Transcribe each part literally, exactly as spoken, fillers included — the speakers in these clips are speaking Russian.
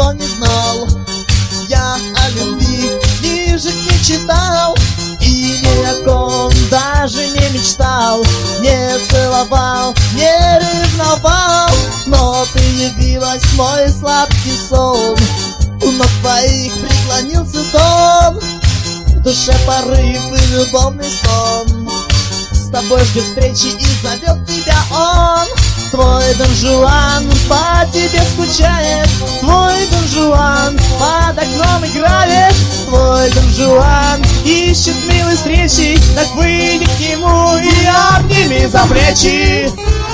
никто не знал. Я о любви книжек не читал и ни о ком даже не мечтал, не целовал, не ревновал. Но ты явилась в мой сладкий сон, у ног твоих преклонился дом, в душе порыв и любовный сон. С тобой ждет встречи и зовет тебя он. Твой Дон Жуан по тебе скучает, твой Дон Жуан под окном играет. Твой Дон Жуан ищет милой встречи, так выйди к нему и обними за плечи.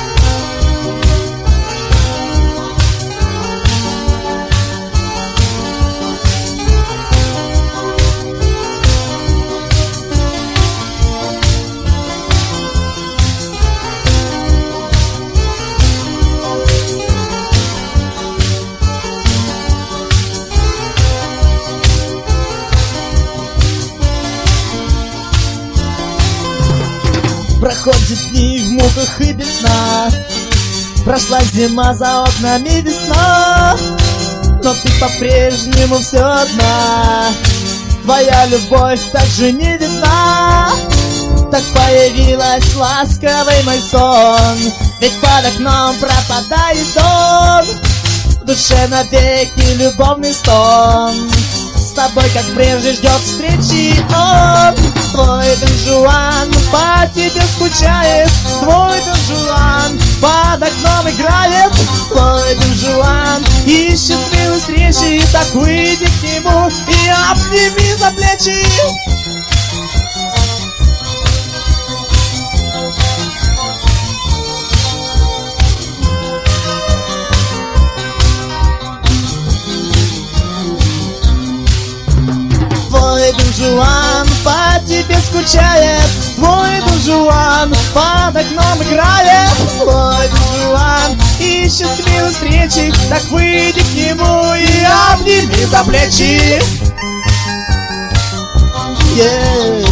Проходят дни в муках и без сна, прошла зима, за окнами весна, но ты по-прежнему все одна. Твоя любовь так же не видна. Так появилась ласковый мой сон, ведь под окном пропадает он, в душе навеки любовный стон. С тобой, как прежде, ждет встречи он. Твой Дон Жуан по тебе скучает, твой Дон Жуан под окном играет. Твой Дон Жуан ищет милой встречи, так выйди к нему и обними за плечи. Твой Дон Жуан по тебе скучает, твой Дон Жуан под окном играет. Твой Дон Жуан ищет милой встречи, так выйди к нему и обними за плечи. Yeah.